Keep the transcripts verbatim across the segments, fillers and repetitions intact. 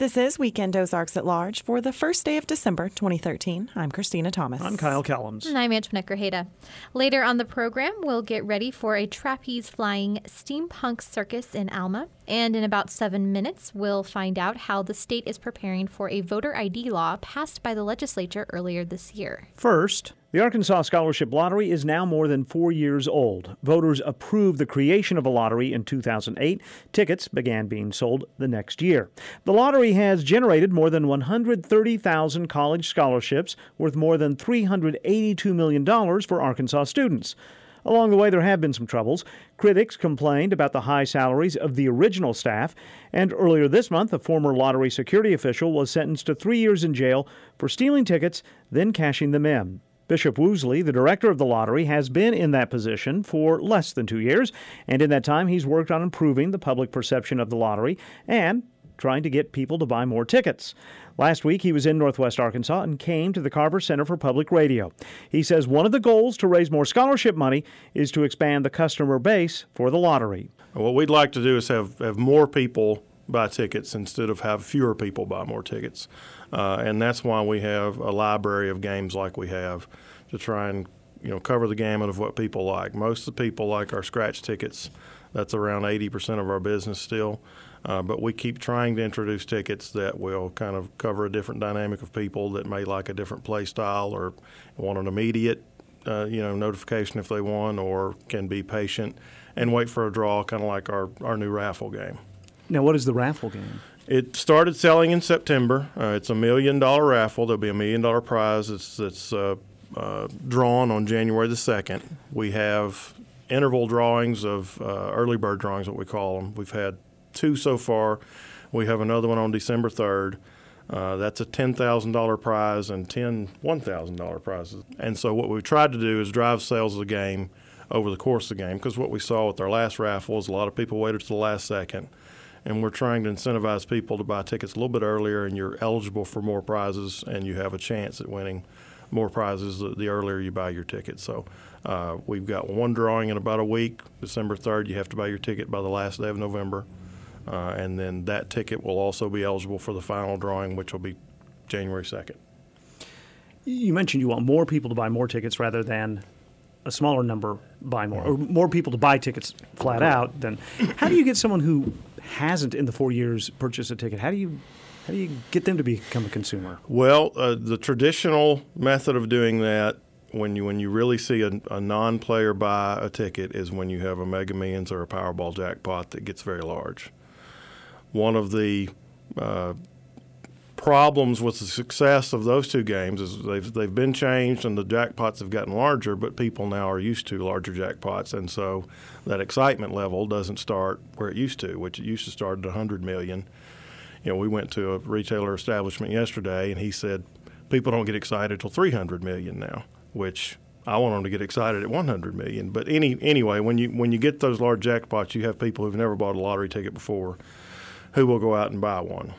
This is Weekend Ozarks at Large for the first day of December twenty thirteen. I'm Christina Thomas. I'm Kyle Callums. And I'm Antoinette Grajeda. Later on the program, we'll get ready for a trapeze flying steampunk circus in Alma. And in about seven minutes, we'll find out how the state is preparing for a voter I D law passed by the legislature earlier this year. First, the Arkansas Scholarship Lottery is now more than four years old. Voters approved the creation of a lottery in two thousand eight. Tickets began being sold the next year. The lottery has generated more than one hundred thirty thousand college scholarships worth more than three hundred eighty-two million dollars for Arkansas students. Along the way, there have been some troubles. Critics complained about the high salaries of the original staff, and earlier this month, a former lottery security official was sentenced to three years in jail for stealing tickets, then cashing them in. Bishop Woosley, the director of the lottery, has been in that position for less than two years, and in that time he's worked on improving the public perception of the lottery and trying to get people to buy more tickets. Last week, he was in Northwest Arkansas and came to the Carver Center for Public Radio. He says one of the goals to raise more scholarship money is to expand the customer base for the lottery. What we'd like to do is have, have more people buy tickets instead of have fewer people buy more tickets. Uh, and that's why we have a library of games like we have to try and you know cover the gamut of what people like. Most of the people like our scratch tickets. That's around eighty percent of our business still. Uh, but we keep trying to introduce tickets that will kind of cover a different dynamic of people that may like a different play style or want an immediate uh, you know, notification if they won, or can be patient and wait for a draw, kind of like our, our new raffle game. Now, what is the raffle game? It started selling in September. Uh, it's a million-dollar raffle. There'll be a million-dollar prize that's, that's uh, uh, drawn on January the second. We have interval drawings of uh, early bird drawings, what we call them. We've had two so far. We have another one on December third. Uh, that's a ten thousand dollars prize and ten one thousand dollars prizes. And so what we've tried to do is drive sales of the game over the course of the game, because what we saw with our last raffle is a lot of people waited to the last second. And we're trying to incentivize people to buy tickets a little bit earlier, and you're eligible for more prizes, and you have a chance at winning more prizes the, the earlier you buy your ticket. So uh, we've got one drawing in about a week, December third. You have to buy your ticket by the last day of November. Uh, and then that ticket will also be eligible for the final drawing, which will be January second. You mentioned you want more people to buy more tickets rather than a smaller number buy more, or more people to buy tickets flat out. Then, how do you get someone who hasn't in the four years purchased a ticket? How do you how do you get them to become a consumer? Well, uh, the traditional method of doing that, when you when you really see a, a non-player buy a ticket, is when you have a Mega Millions or a Powerball jackpot that gets very large. One of the uh, problems with the success of those two games is they've they've been changed and the jackpots have gotten larger, but people now are used to larger jackpots, and so that excitement level doesn't start where it used to, which it used to start at one hundred million dollars. You know, we went to a retailer establishment yesterday, and he said people don't get excited till three hundred million dollars now, which I want them to get excited at one hundred million dollars. But any anyway, when you when you get those large jackpots, you have people who've never bought a lottery ticket before who will go out and buy one.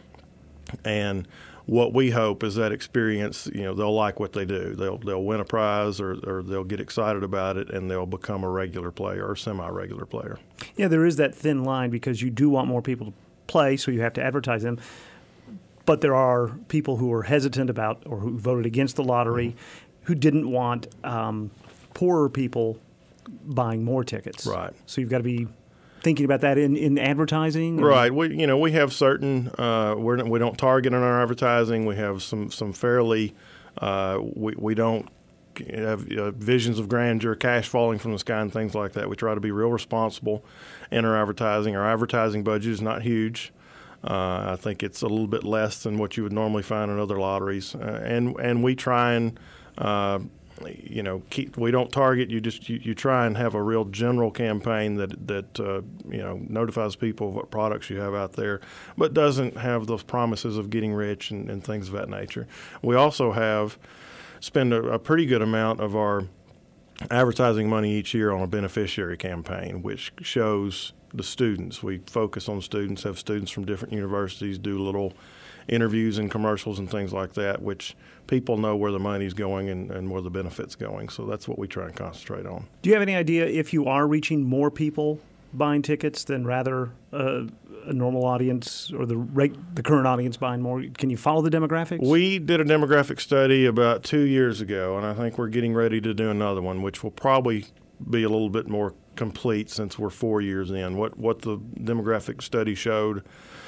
And what we hope is that experience, you know, they'll like what they do. They'll they'll win a prize, or, or they'll get excited about it, and they'll become a regular player or semi-regular player. Yeah, there is that thin line, because you do want more people to play, so you have to advertise them. But there are people who are hesitant about, or who voted against the lottery, mm-hmm. who didn't want um, poorer people buying more tickets. Right. So you've got to be thinking about that in, in advertising? Right. We you know we have certain uh, we're, we don't target in our advertising. We have some some fairly uh, we we don't have uh, visions of grandeur, cash falling from the sky, and things like that. We try to be real responsible in our advertising. Our advertising budget is not huge. Uh, I think it's a little bit less than what you would normally find in other lotteries, uh, and and we try and. Uh, You know, keep, we don't target. You just you, you try and have a real general campaign that that uh, you know notifies people of what products you have out there, but doesn't have those promises of getting rich and, and things of that nature. We also have spend a, a pretty good amount of our advertising money each year on a beneficiary campaign, which shows the students. We focus on students, have students from different universities do little interviews and commercials and things like that, which people know where the money's going and, and where the benefit's going. So that's what we try and concentrate on. Do you have any idea if you are reaching more people buying tickets than rather uh, a normal audience or the rate, the current audience buying more? Can you follow the demographics? We did a demographic study about two years ago, and I think we're getting ready to do another one, which will probably be a little bit more complete since we're four years in. What what the demographic study showed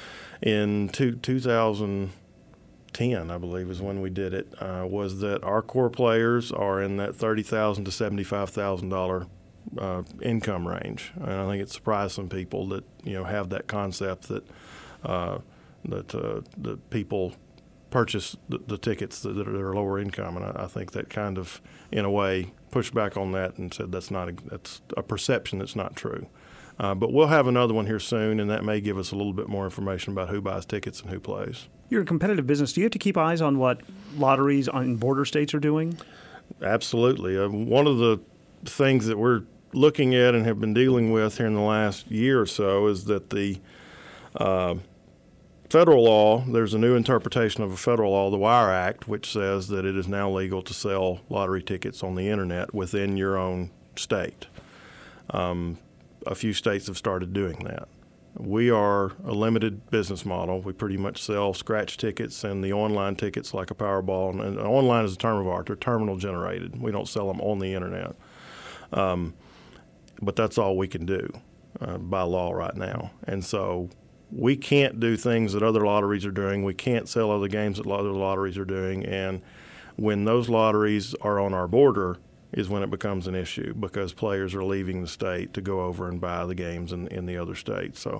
in two, two thousand ten, I believe, is when we did it, uh, was that our core players are in that thirty thousand dollars to seventy-five thousand dollars uh, income range. And I think it surprised some people that, you know, have that concept that uh, that uh, that people purchase the, the tickets that, that are lower income. And I, I think that kind of, in a way, pushed back on that and said that's not a, that's a perception that's not true. Uh, but we'll have another one here soon, and that may give us a little bit more information about who buys tickets and who plays. You're a competitive business. Do you have to keep eyes on what lotteries in border states are doing? Absolutely. Uh, one of the things that we're looking at and have been dealing with here in the last year or so is that the uh, federal law, there's a new interpretation of a federal law, the Wire Act, which says that it is now legal to sell lottery tickets on the Internet within your own state. Um, a few states have started doing that. We are a limited business model. We pretty much sell scratch tickets and the online tickets like a Powerball. And, and online is a term of art. They're terminal generated. We don't sell them on the Internet. Um, but that's all we can do uh, by law right now. And so we can't do things that other lotteries are doing. We can't sell other games that other lotteries are doing. And when those lotteries are on our border is when it becomes an issue, because players are leaving the state to go over and buy the games in, in the other states. So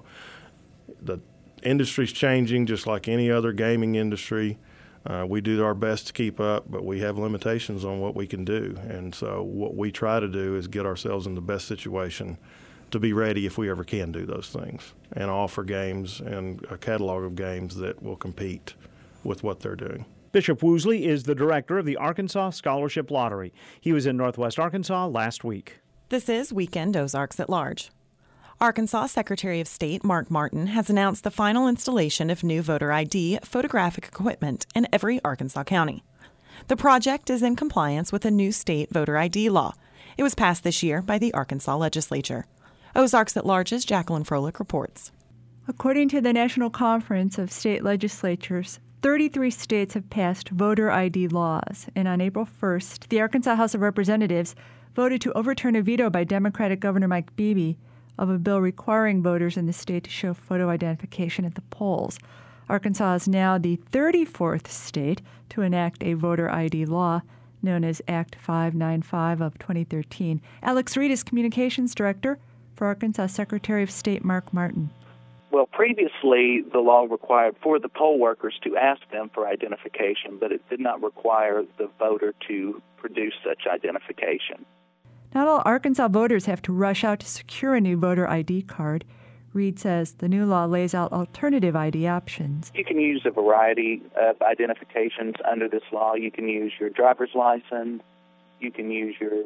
the industry's changing just like any other gaming industry. Uh, we do our best to keep up, but we have limitations on what we can do. And so what we try to do is get ourselves in the best situation to be ready if we ever can do those things and offer games and a catalog of games that will compete with what they're doing. Bishop Woosley is the director of the Arkansas Scholarship Lottery. He was in Northwest Arkansas last week. This is Weekend Ozarks at Large. Arkansas Secretary of State Mark Martin has announced the final installation of new voter I D photographic equipment in every Arkansas county. The project is in compliance with a new state voter I D law. It was passed this year by the Arkansas legislature. Ozarks at Large's Jacqueline Froelich reports. According to the National Conference of State Legislatures, thirty-three states have passed voter I D laws, and on April first, the Arkansas House of Representatives voted to overturn a veto by Democratic Governor Mike Beebe of a bill requiring voters in the state to show photo identification at the polls. Arkansas is now the thirty-fourth state to enact a voter I D law, known as Act five ninety-five of twenty thirteen. Alex Reed is Communications Director for Arkansas Secretary of State Mark Martin. Well, previously, the law required for the poll workers to ask them for identification, but it did not require the voter to produce such identification. Not all Arkansas voters have to rush out to secure a new voter I D card. Reed says the new law lays out alternative I D options. You can use a variety of identifications under this law. You can use your driver's license. You can use your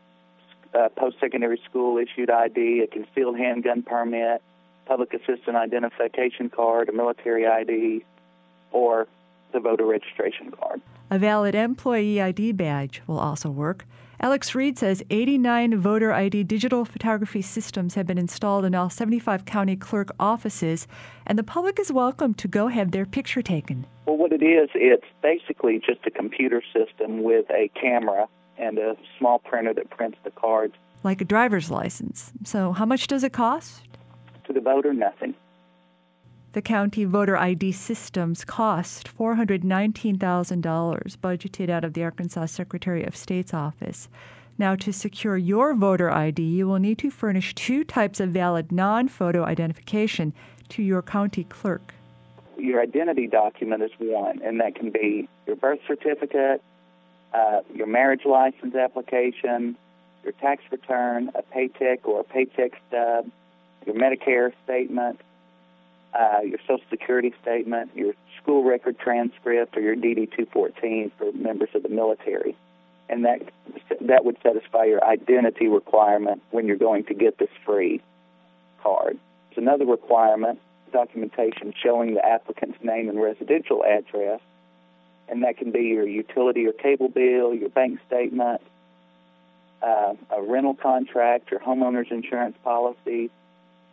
uh, post-secondary school-issued I D, a concealed handgun permit, public assistant identification card, a military I D, or the voter registration card. A valid employee I D badge will also work. Alex Reed says eighty-nine voter I D digital photography systems have been installed in all seventy-five county clerk offices, and the public is welcome to go have their picture taken. Well, what it is, it's basically just a computer system with a camera and a small printer that prints the cards. Like a driver's license. So how much does it cost? To the voter, nothing. The county voter I D systems cost four hundred nineteen thousand dollars, budgeted out of the Arkansas Secretary of State's office. Now, to secure your voter I D, you will need to furnish two types of valid non-photo identification to your county clerk. Your identity document is one, and that can be your birth certificate, uh, your marriage license application, your tax return, a paycheck or a paycheck stub, your Medicare statement, uh, your Social Security statement, your school record transcript, or your D D two fourteen for members of the military. And that that would satisfy your identity requirement when you're going to get this free card. There's another requirement, documentation showing the applicant's name and residential address, and that can be your utility or cable bill, your bank statement, uh, a rental contract, your homeowner's insurance policy,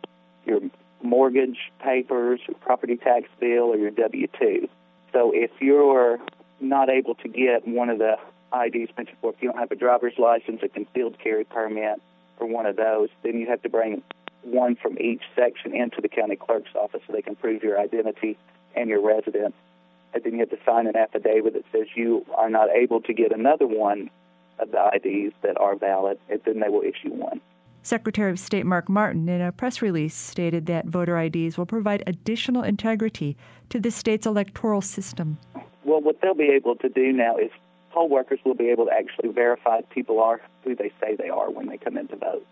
your mortgage papers, your property tax bill, or your W two. So if you're not able to get one of the I Ds mentioned before, if you don't have a driver's license, a concealed carry permit, or one of those, then you have to bring one from each section into the county clerk's office so they can prove your identity and your residence. And then you have to sign an affidavit that says you are not able to get another one of the I Ds that are valid, and then they will issue one. Secretary of State Mark Martin, in a press release, stated that voter I Ds will provide additional integrity to the state's electoral system. Well, what they'll be able to do now is poll workers will be able to actually verify people are who they say they are when they come in to vote.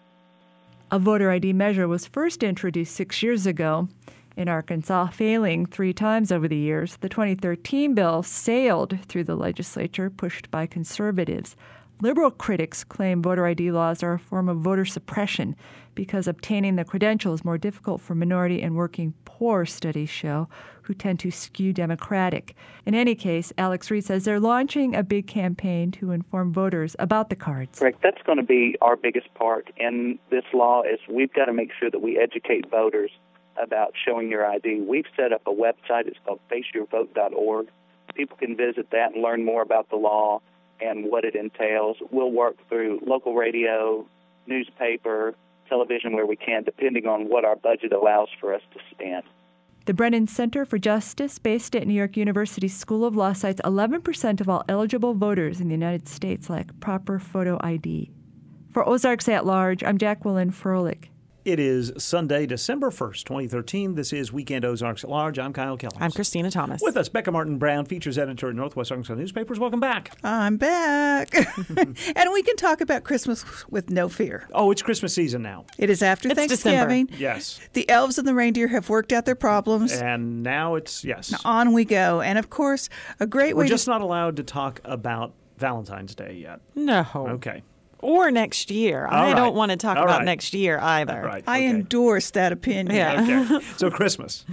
A voter I D measure was first introduced six years ago in Arkansas, failing three times over the years. The twenty thirteen bill sailed through the legislature, pushed by conservatives. Liberal critics claim voter I D laws are a form of voter suppression because obtaining the credential is more difficult for minority and working poor, studies show, who tend to skew Democratic. In any case, Alex Reed says they're launching a big campaign to inform voters about the cards. Correct. That's going to be our biggest part in this law is we've got to make sure that we educate voters about showing your I D. We've set up a website. It's called face your vote dot org. People can visit that and learn more about the law and what it entails. We'll work through local radio, newspaper, television where we can, depending on what our budget allows for us to spend. The Brennan Center for Justice, based at New York University School of Law, cites eleven percent of all eligible voters in the United States lack proper photo I D. For Ozarks at Large, I'm Jacqueline Froelich. It is Sunday, December first, twenty thirteen. This is Weekend Ozarks at Large. I'm Kyle Kellums. I'm Christina Thomas. With us, Becca Martin-Brown, features editor at Northwest Arkansas Newspapers. Welcome back. I'm back. And we can talk about Christmas with no fear. Oh, it's Christmas season now. It is after It's Thanksgiving. December. Yes. The elves and the reindeer have worked out their problems. And now it's, yes. On we go. And of course, a great We're way just to... not allowed to talk about Valentine's Day yet. No. Okay. Or next year. All I right. don't want to talk All about right. next year either. Right. I okay. endorse that opinion. Yeah. Okay. So Christmas.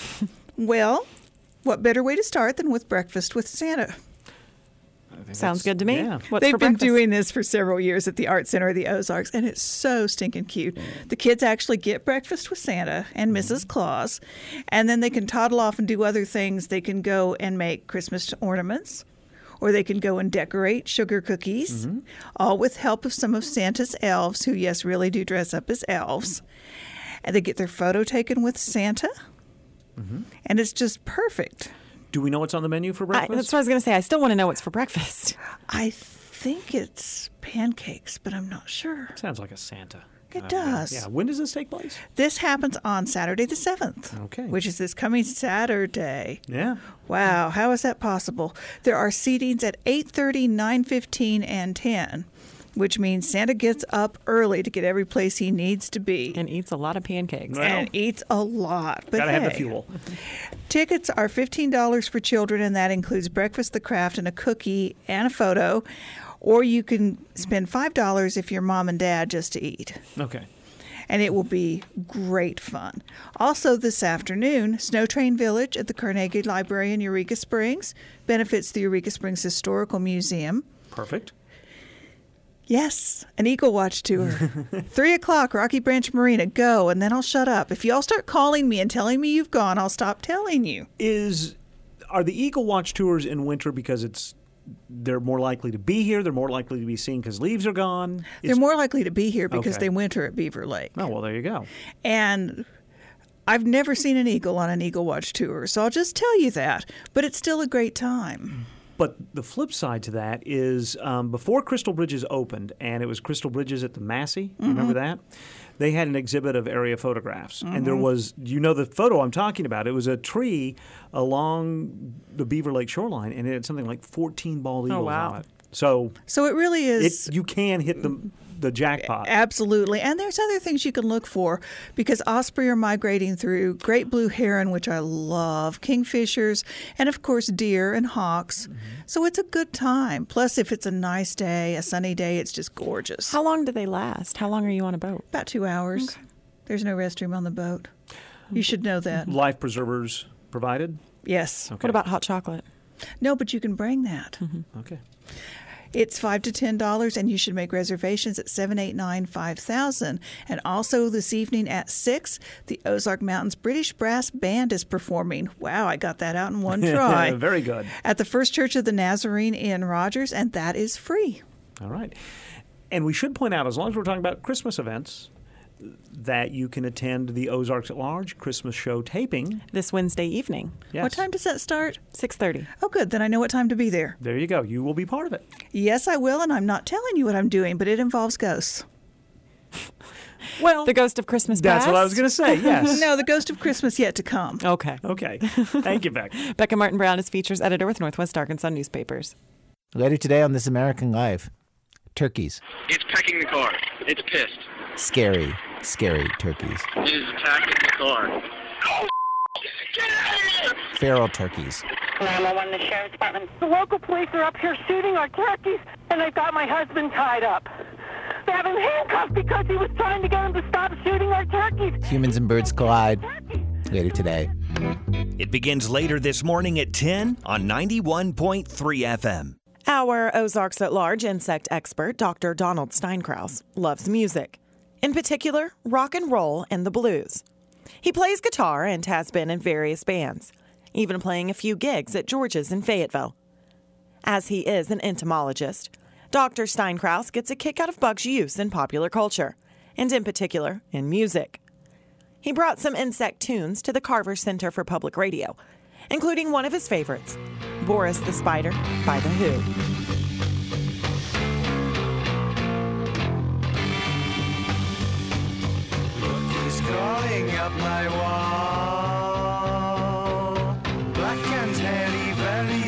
Well, what better way to start than with breakfast with Santa? Sounds good to me. Yeah. What's They've for been breakfast? doing this for several years at the Art Center of the Ozarks, and it's so stinking cute. The kids actually get breakfast with Santa and Missus Claus, and then they can toddle off and do other things. They can go and make Christmas ornaments, or they can go and decorate sugar cookies, Mm-hmm. all with help of some of Santa's elves, who, yes, really do dress up as elves. And they get their photo taken with Santa, Mm-hmm. and it's just perfect. Do we know what's on the menu for I, breakfast? that's what I was going to say. I still want to know what's for breakfast. I think it's pancakes, but I'm not sure. Sounds like a Santa. It Uh, does. Yeah. When does this take place? This happens on Saturday the seventh, Okay. which is this coming Saturday. Yeah. Wow, how is that possible? There are seatings at eight thirty, nine fifteen, and ten, which means Santa gets up early to get every place he needs to be. And eats a lot of pancakes. Well, and eats a lot. But Gotta hey, have the fuel. Tickets are fifteen dollars for children, and that includes breakfast, the craft, and a cookie and a photo. Or you can spend five dollars if you're mom and dad just to eat. Okay. And it will be great fun. Also this afternoon, Snow Train Village at the Carnegie Library in Eureka Springs benefits the Eureka Springs Historical Museum. Perfect. Yes, an Eagle Watch tour. Three o'clock, Rocky Branch Marina. Go, and then I'll shut up. If y'all start calling me and telling me you've gone, I'll stop telling you. Is are the Eagle Watch tours in winter because it's they're more likely to be here? They're more likely to be seen because leaves are gone. They're more likely to be here because Okay. they winter at Beaver Lake. Oh well, there you go. And I've never seen an eagle on an Eagle Watch tour, so I'll just tell you that. But it's still a great time. But the flip side to that is um, before Crystal Bridges opened, and it was Crystal Bridges at the Massey, Mm-hmm. remember that? They had an exhibit of area photographs. And there was, you know the photo I'm talking about, it was a tree along the Beaver Lake shoreline, and it had something like fourteen bald eagles wow. on it. So So it really is. it, you can hit the, the jackpot. Absolutely. And there's other things you can look for because osprey are migrating through, great blue heron, which I love, kingfishers, and of course deer and hawks. Mm-hmm. So it's a good time. Plus, if it's a nice day, a sunny day, it's just gorgeous. How long do they last? How long are you on a boat? About two hours. There's no restroom on the boat. You should know that. Life preservers provided? Yes. Okay. What about hot chocolate? No, but you can bring that. Okay. It's five to ten dollars, and you should make reservations at seven eight nine, five thousand. And also this evening at six, the Ozark Mountains British Brass Band is performing. Wow, I got that out in one try. Very good. At the First Church of the Nazarene in Rogers, and that is free. All right. And we should point out, as long as we're talking about Christmas events, that you can attend the Ozarks at Large Christmas show taping This Wednesday evening, Yes. What time does that start? six thirty. Oh, good. Then I know what time to be there. There you go. You will be part of it. Yes, I will, and I'm not telling you what I'm doing, but it involves ghosts. Well, The Ghost of Christmas that's Past? what I was going to say. Yes. No, the ghost of Christmas yet to come. Okay. Okay. Thank you, Beck. Becca Martin Brown is features editor with Northwest Arkansas Newspapers. Later today on This American Life, turkeys. It's pecking the car. It's pissed. Scary, scary turkeys. It is attacking the car. Oh, get out of here! Feral turkeys. nine one one, the sheriff's department. The local police are up here shooting our turkeys, and they've got my husband tied up. They have him handcuffed because he was trying to get him to stop shooting our turkeys. Humans and birds collide. Later today. It begins later this morning at ten on ninety-one point three F M. Our Ozarks at Large insect expert, Doctor Donald Steinkraus, loves music. In particular, rock and roll and the blues. He plays guitar and has been in various bands, even playing a few gigs at George's in Fayetteville. As he is an entomologist, Doctor Steinkraus gets a kick out of bugs' use in popular culture, and in particular, in music. He brought some insect tunes to the Carver Center for Public Radio, including one of his favorites, Boris the Spider by The Who. He's crawling up my wall, black and hairy, very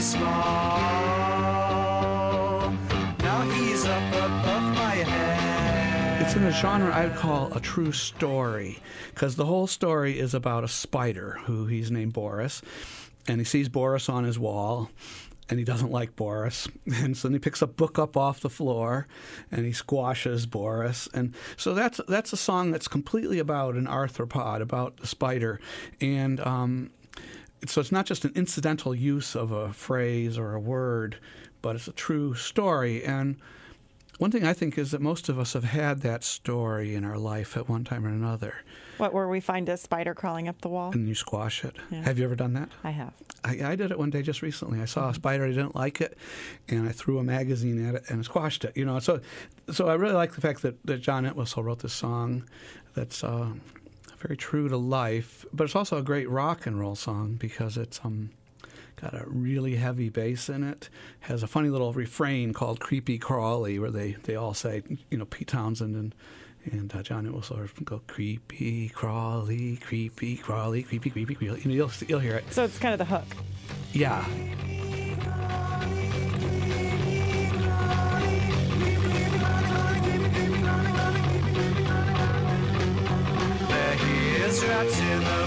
small. Now he's up above my head. It's in a genre I'd call a true story, because the whole story is about a spider who he's named Boris, and he sees Boris on his wall, and he doesn't like Boris. And so then he picks a book up off the floor, and he squashes Boris. And so that's that's a song that's completely about an arthropod, about the spider. And um, so it's not just an incidental use of a phrase or a word, but it's a true story. And one thing I think is that most of us have had that story in our life at one time or another. What, where we find a spider crawling up the wall? And you squash it. Yeah. Have you ever done that? I have. I, I did it one day just recently. I saw a spider, I didn't like it, and I threw a magazine at it and squashed it. You know, so so I really like the fact that, that John Entwistle wrote this song that's uh, very true to life, but it's also a great rock and roll song because it's um got a really heavy bass in it, has a funny little refrain called Creepy Crawly where they, they all say, you know, Pete Townsend and And uh, John Entwistle will go creepy, crawly, creepy, crawly, creepy, creepy, creepy. You know, you'll, you'll hear it. So it's kind of the hook. Yeah. There he is, wrapped in the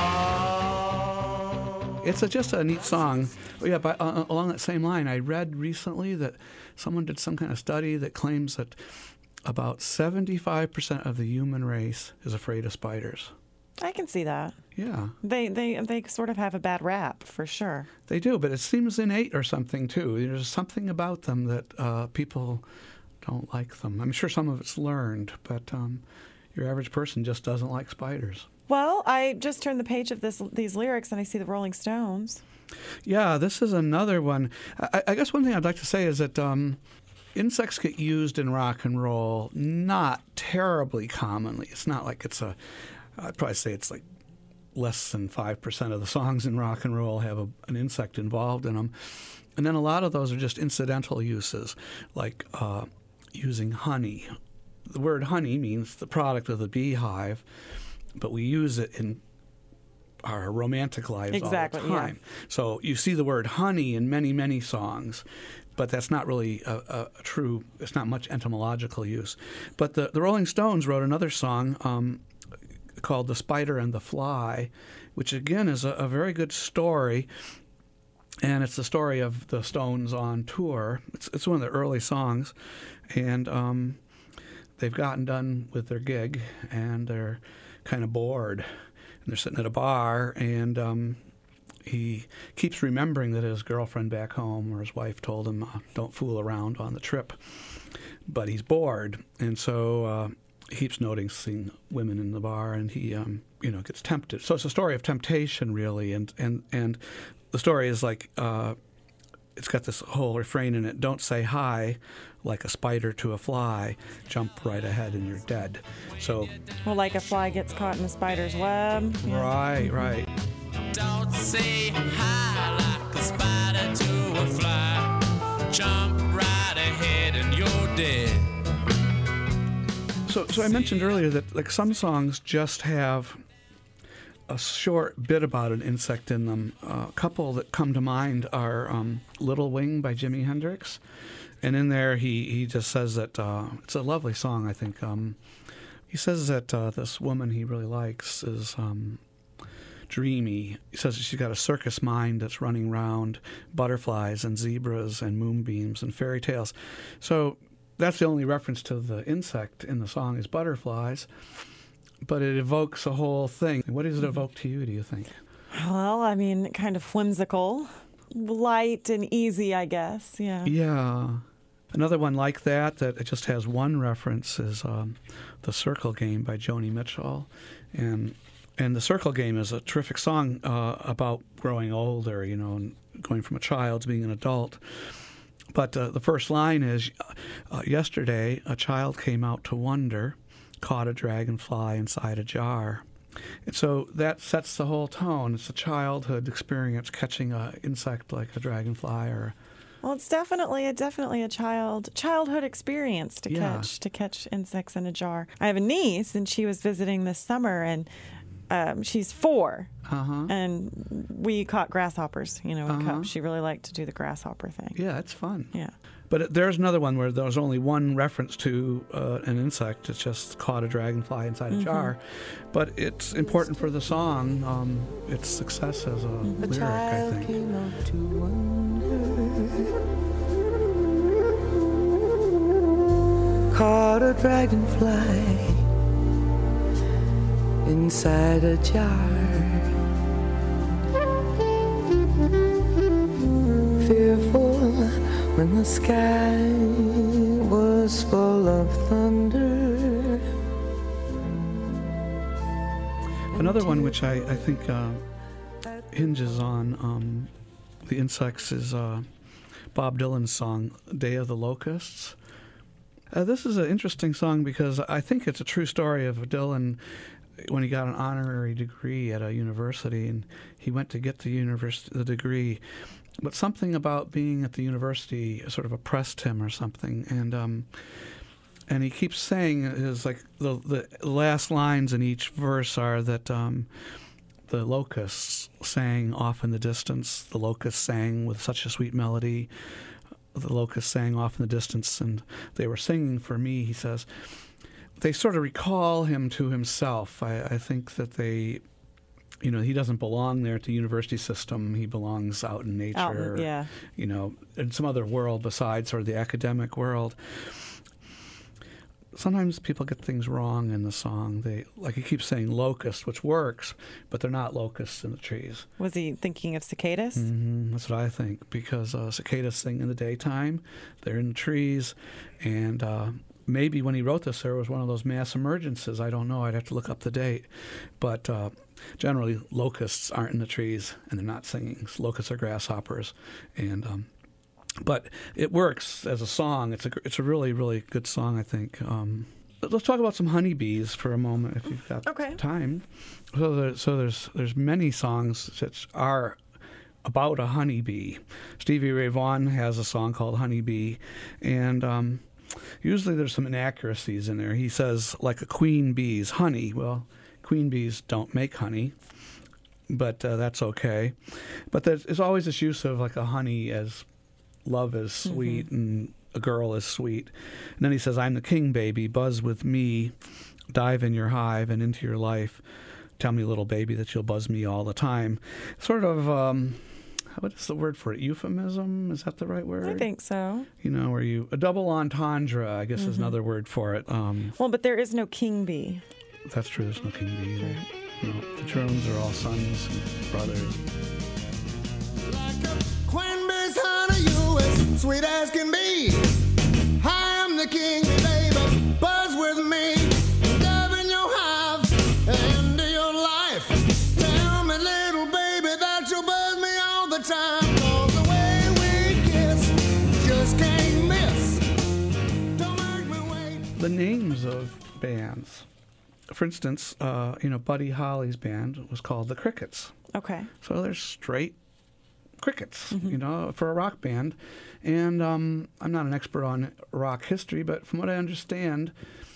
ball. It's a, just a neat song. Oh, yeah, but uh, along that same line, I read recently that someone did some kind of study that claims that about seventy-five percent of the human race is afraid of spiders. I can see that. Yeah. They they they sort of have a bad rap, for sure. They do, but it seems innate or something, too. There's something about them that uh, people don't like them. I'm sure some of it's learned, but um, your average person just doesn't like spiders. Well, I just turned the page of this these lyrics and I see the Rolling Stones. Yeah, this is another one. I, I guess one thing I'd like to say is that um, insects get used in rock and roll not terribly commonly. It's not like it's a, I'd probably say it's like less than five percent of the songs in rock and roll have a, an insect involved in them. And then a lot of those are just incidental uses, like uh, using honey. The word honey means the product of the beehive, but we use it in our romantic lives exactly, all the time. Yeah. So you see the word honey in many, many songs, but that's not really a, a, a true, it's not much entomological use. But the, the Rolling Stones wrote another song um, called The Spider and the Fly, which again is a, a very good story. And it's the story of the Stones on tour. It's, it's one of the early songs. And um, they've gotten done with their gig, and they're kind of bored. And they're sitting at a bar, and um, he keeps remembering that his girlfriend back home or his wife told him, uh, don't fool around on the trip. But he's bored, and so uh, he keeps noticing women in the bar, and he, um, you know, gets tempted. So it's a story of temptation, really, and and, and the story is like, uh, it's got this whole refrain in it, don't say hi like a spider to a fly, jump right ahead and you're dead. So, well, like a fly gets caught in a spider's web. Yeah. Right, right. Don't say hi like a spider to a fly, jump right ahead and you're dead. So, so I mentioned earlier that like some songs just have a short bit about an insect in them. Uh, a couple that come to mind are um, Little Wing by Jimi Hendrix. And in there, he, he just says that, uh, it's a lovely song, I think. Um, he says that uh, this woman he really likes is um, dreamy. He says she's got a circus mind that's running around butterflies and zebras and moonbeams and fairy tales. So that's the only reference to the insect in the song is butterflies. But it evokes a whole thing. What does it evoke to you, do you think? Well, I mean, kind of whimsical, light and easy, I guess. Yeah. Yeah. Another one like that, that it just has one reference, is um, The Circle Game by Joni Mitchell. And and The Circle Game is a terrific song uh, about growing older, you know, and going from a child to being an adult. But uh, the first line is, uh, yesterday a child came out to wonder, caught a dragonfly inside a jar. And so that sets the whole tone. It's a childhood experience catching an insect like a dragonfly or... Well, it's definitely a definitely a child childhood experience to Yeah. catch to catch insects in a jar. I have a niece, and she was visiting this summer, and um, she's four, Uh-huh. and we caught grasshoppers. You know, in Uh-huh. cups. She really liked to do the grasshopper thing. Yeah, it's fun. Yeah. But there's another one where there's only one reference to uh, an insect. It's just caught a dragonfly inside a Mhm. jar. But it's important for the song, um, its success as a Mm-hmm. lyric, I think. Came out to wonder, caught a dragonfly inside a jar. Fearful when the sky was full of thunder. Another one which I, I think uh, hinges on um, the insects is uh, Bob Dylan's song, Day of the Locusts. Uh, this is an interesting song because I think it's a true story of Dylan when he got an honorary degree at a university, and he went to get the university the degree. But something about being at the university sort of oppressed him or something. And um, and he keeps saying, is like the, the last lines in each verse are that um, the locusts sang off in the distance. The locusts sang with such a sweet melody. The locusts sang off in the distance, and they were singing for me, he says. They sort of recall him to himself. I, I think that they... You know, he doesn't belong there at the university system. He belongs out in nature, Out in- yeah. you know, in some other world besides sort of the academic world. Sometimes people get things wrong in the song. They like he keeps saying locust, which works, but they're not locusts in the trees. Was he thinking of cicadas? Mm-hmm. That's what I think, because uh, cicadas sing in the daytime. They're in the trees, and uh, maybe when he wrote this, there was one of those mass emergencies. I don't know. I'd have to look up the date. But uh, generally, locusts aren't in the trees, and they're not singing. Locusts are grasshoppers. and um, But it works as a song. It's a, it's a really, really good song, I think. Um, let's talk about some honeybees for a moment, if you've got Okay. time. So, there, so there's there's many songs that are about a honeybee. Stevie Ray Vaughan has a song called Honeybee, and... Um, Usually there's some inaccuracies in there. He says, like a queen bee's honey. Well, queen bees don't make honey, but uh, that's okay. But there's always this use of like a honey as love is sweet mm-hmm. and a girl is sweet. And then he says, I'm the king, baby. Buzz with me. Dive in your hive and into your life. Tell me, little baby, that you'll buzz me all the time. Sort of... Um, what is the word for it? Euphemism? Is that the right word? I think so. You know, where you... A double entendre, I guess, Mm-hmm. is another word for it. Um, Well, but there is no king bee. that's true. There's no king bee either. No, the drones are all sons and brothers. sweet as can be. I am the king, baby, buzz with me. Love in your hive, end of your life. Tell me, little baby, that you'll buzz me all the time. Cause the way we kiss, just can't miss. Don't make me wait. The names of bands. For instance, uh, you know, Buddy Holly's band was called the Crickets. Okay. So they're straight crickets, Mm-hmm. you know, for a rock band. And um, I'm not an expert on rock history, but from what I understand,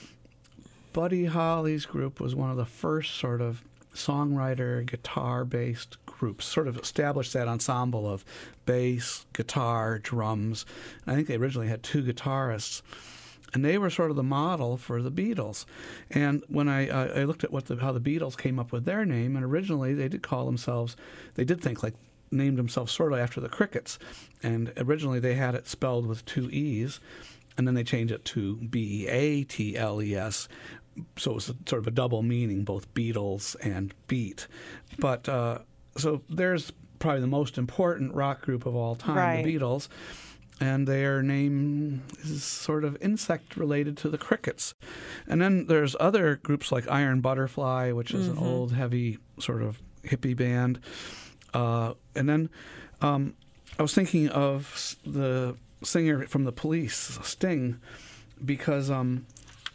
Buddy Holly's group was one of the first sort of songwriter, guitar-based groups, sort of established that ensemble of bass, guitar, drums. And I think they originally had two guitarists. And they were sort of the model for the Beatles. And when I, uh, I looked at what the, how the Beatles came up with their name, and originally they did call themselves, they did think like, named themselves sort of after the Crickets. And originally they had it spelled with two E's, and then they changed it to B E A T L E S. So it was a, sort of a double meaning, both Beatles and beat. But uh, so there's probably the most important rock group of all time, Right. the Beatles. And their name is sort of insect related to the crickets. And then there's other groups like Iron Butterfly, which is Mm-hmm. an old, heavy sort of hippie band. Uh, and then um, I was thinking of s- the singer from The Police, Sting, because um,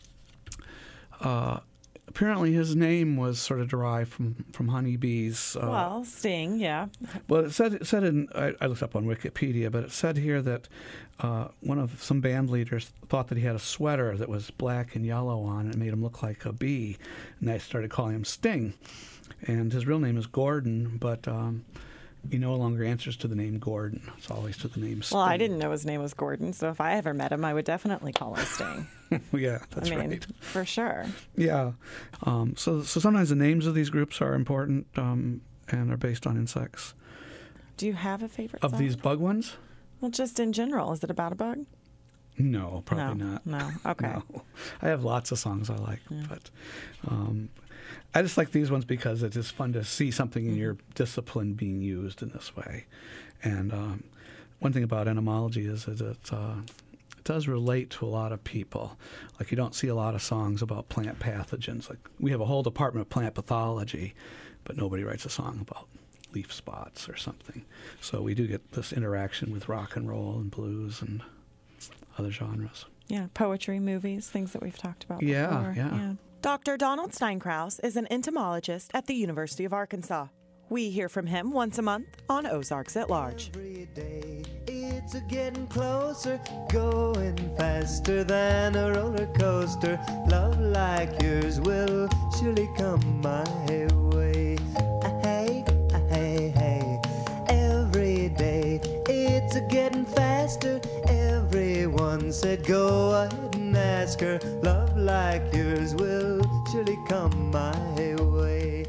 uh, apparently his name was sort of derived from, from honeybees. Uh, Well, Sting, yeah. Well, it said, it said in, I, I looked up on Wikipedia, but it said here that uh, one of some band leaders thought that he had a sweater that was black and yellow on, and it made him look like a bee, and they started calling him Sting. And his real name is Gordon, but um, he no longer answers to the name Gordon. It's always to the name Sting. Well, I didn't know his name was Gordon, so if I ever met him, I would definitely call him Sting. Yeah, that's I mean, right. for sure. Yeah. Um, so, so sometimes the names of these groups are important um, and are based on insects. Do you have a favorite Of song? these bug ones? Well, just in general. Is it about a bug? No, probably No, not. no, okay. No. I have lots of songs I like, Yeah. but um, I just like these ones because it is fun to see something in your discipline being used in this way. And um, one thing about entomology is that it, uh, it does relate to a lot of people. Like you don't see a lot of songs about plant pathogens. Like we have a whole department of plant pathology, but nobody writes a song about leaf spots or something. So we do get this interaction with rock and roll and blues and other genres. Yeah, poetry, movies, things that we've talked about Yeah, before. yeah. Doctor Donald Steinkraus is an entomologist at the University of Arkansas. We hear from him once a month on Ozarks at Large. Every day it's a getting closer, going faster than a roller coaster. Love like yours will surely come my way. Ah, hey, ah, hey, hey. Every day it's a getting faster. Everyone said go ahead and ask her. Love like yours will surely come my way.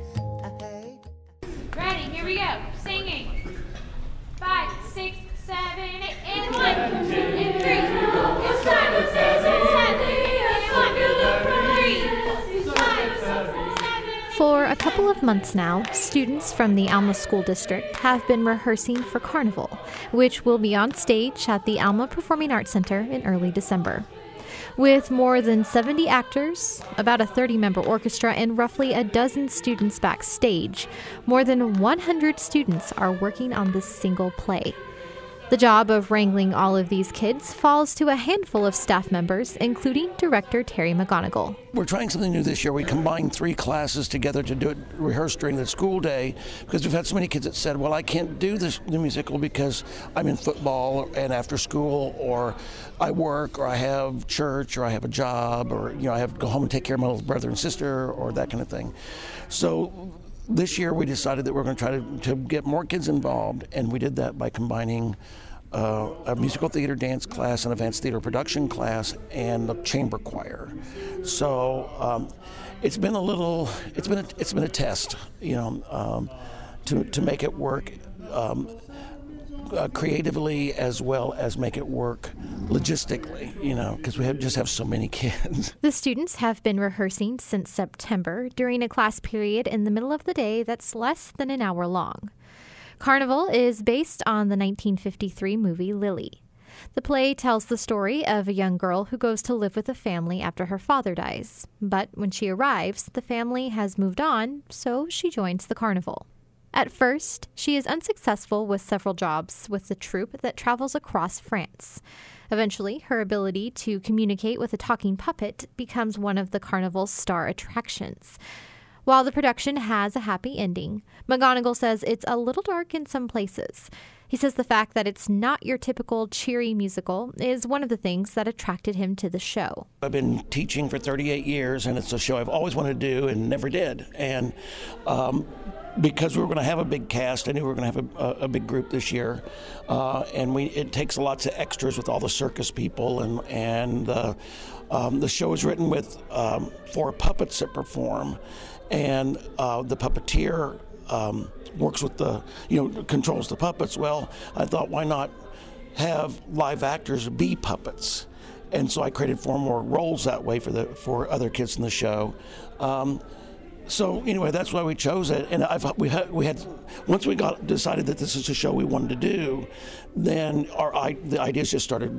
Ready, here we go. Singing. Five, six, seven, eight, and one, two, and three. It's five, six, and seven, and one, two, three, five, six, and seven. For a couple of months now, students from the Alma School District have been rehearsing for Carnival, which will be on stage at the Alma Performing Arts Center in early December. With more than seventy actors, about a thirty-member orchestra, and roughly a dozen students backstage, more than one hundred students are working on this single play. The job of wrangling all of these kids falls to a handful of staff members, including director Terry McGonigal. We're trying something new this year. We combined three classes together to do it, rehearse during the school day, because we've had so many kids that said, well, I can't do this the musical because I'm in football and after school, or I work, or I have church, or I have a job, or you know I have to go home and take care of my little brother and sister, or that kind of thing. So this year we decided that we're going to try to, to get more kids involved, and we did that by combining uh, a musical theater dance class, an advanced theater production class, and a chamber choir. So um, it's been a little, it's been a, it's been a test, you know, um, to to make it work um, uh, creatively as well as make it work logistically, you know, because we have, just have so many kids. The students have been rehearsing since September during a class period in the middle of the day that's less than an hour long. Carnival is based on the nineteen fifty-three movie Lily. The play tells the story of a young girl who goes to live with a family after her father dies. But when she arrives, the family has moved on, so she joins the carnival. At first, she is unsuccessful with several jobs with the troupe that travels across France. Eventually, her ability to communicate with a talking puppet becomes one of the carnival's star attractions. While the production has a happy ending, McGonigal says it's a little dark in some places. He says the fact that it's not your typical cheery musical is one of the things that attracted him to the show. I've been teaching for thirty-eight years, and it's a show I've always wanted to do and never did. And um, because we were going to have a big cast, I knew we were going to have a, a big group this year. Uh, and we it takes lots of extras with all the circus people. And, and uh, um, the show is written with um, four puppets that perform. And uh, the puppeteer um, works with the, you know, controls the puppets. Well, I thought, why not have live actors be puppets? And so I created four more roles that way for the for other kids in the show. Um, so anyway, that's why we chose it. And I've we had we had once we got decided that this is a show we wanted to do, then our I, the ideas just started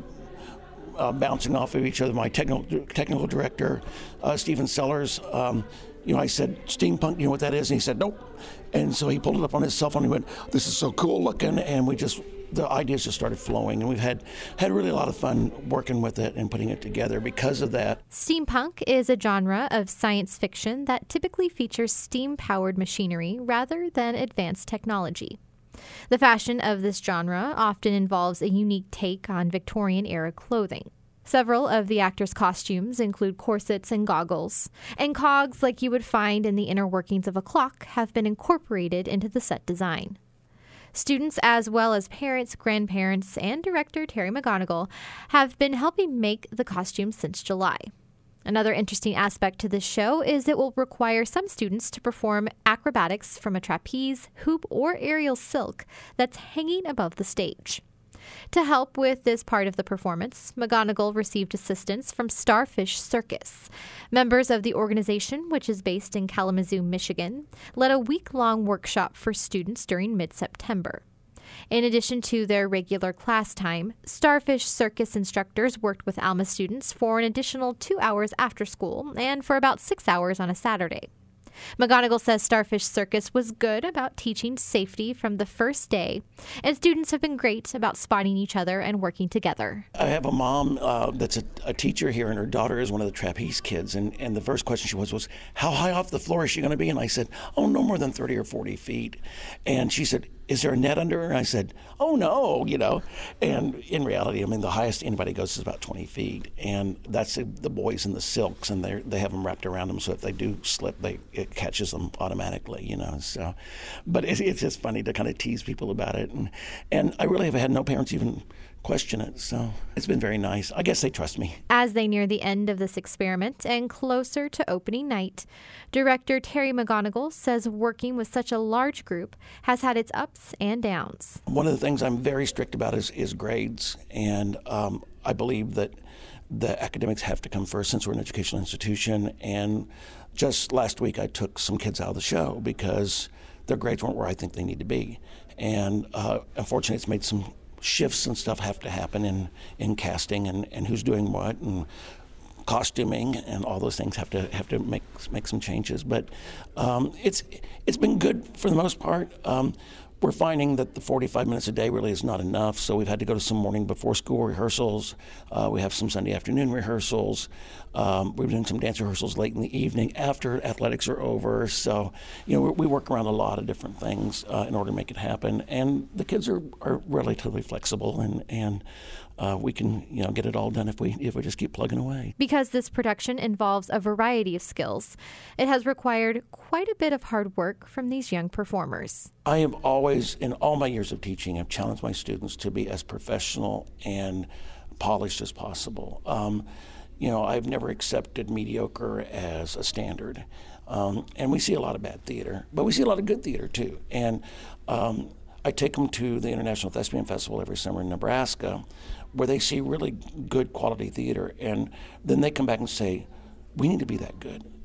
uh, bouncing off of each other. My technical technical director, uh, Stephen Sellers. Um, You know, I said, steampunk, you know what that is? And he said, nope. And so he pulled it up on his cell phone. He went, this is so cool looking. And we just, the ideas just started flowing. And we've had, had really a lot of fun working with it and putting it together because of that. Steampunk is a genre of science fiction that typically features steam-powered machinery rather than advanced technology. The fashion of this genre often involves a unique take on Victorian-era clothing. Several of the actors' costumes include corsets and goggles, and cogs like you would find in the inner workings of a clock have been incorporated into the set design. Students, as well as parents, grandparents, and director Terry McGonigal, have been helping make the costumes since July. Another interesting aspect to this show is it will require some students to perform acrobatics from a trapeze, hoop, or aerial silk that's hanging above the stage. To help with this part of the performance, McGonigal received assistance from Starfish Circus. Members of the organization, which is based in Kalamazoo, Michigan, led a week-long workshop for students during mid-September. In addition to their regular class time, Starfish Circus instructors worked with Alma students for an additional two hours after school and for about six hours on a Saturday. McGonigal says Starfish Circus was good about teaching safety from the first day, and students have been great about spotting each other and working together. I have a mom uh, that's a, a teacher here, and her daughter is one of the trapeze kids, and, and the first question she was was, how high off the floor is she going to be? And I said, oh, no more than thirty or forty feet. And she said, is there a net under her? And I said, oh, no, you know. And in reality, I mean, the highest anybody goes is about twenty feet. And that's the, the boys in the silks, and they they have them wrapped around them, so if they do slip, they it catches them automatically, you know. So, but it, it's just funny to kind of tease people about it. And, and I really have had no parents even question it, so it's been very nice. I guess they trust me. As they near the end of this experiment and closer to opening night, director Terry McGonigal says working with such a large group has had its ups and downs. One of the things I'm very strict about is, is grades, and um, I believe that the academics have to come first since we're an educational institution. And just last week I took some kids out of the show because their grades weren't where I think they need to be. And uh, unfortunately it's made some shifts and stuff have to happen in, in casting and, and who's doing what and costuming and all those things have to have to make make some changes. But um, it's it's been good for the most part. Um, we're finding that the forty-five minutes a day really is not enough, so we've had to go to some morning before school rehearsals. Uh, we have some Sunday afternoon rehearsals. Um, we're doing some dance rehearsals late in the evening after athletics are over. So, you know, we, we work around a lot of different things uh, in order to make it happen. And the kids are, are relatively flexible, and and uh, we can, you know, get it all done if we if we just keep plugging away. Because this production involves a variety of skills, it has required quite a bit of hard work from these young performers. I have always, in all my years of teaching, I've challenged my students to be as professional and polished as possible. Um, you know, I've never accepted mediocre as a standard. Um, and we see a lot of bad theater, but we see a lot of good theater too. And um, I take them to the International Thespian Festival every summer in Nebraska, where they see really good quality theater, and then they come back and say, we need to be that good.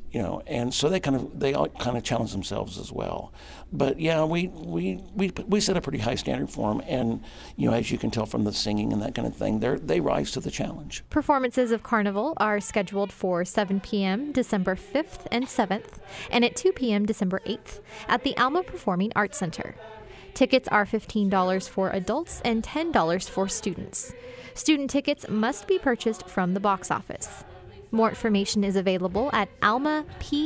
You know, and so they kind of they all kind of challenge themselves as well. But yeah, we we we we set a pretty high standard for them, and you know, as you can tell from the singing and that kind of thing, they they rise to the challenge. Performances of Carnival are scheduled for seven p.m. December fifth and seventh, and at two p.m. December eighth at the Alma Performing Arts Center. Tickets are fifteen dollars for adults and ten dollars for students. Student tickets must be purchased from the box office. More information is available at alma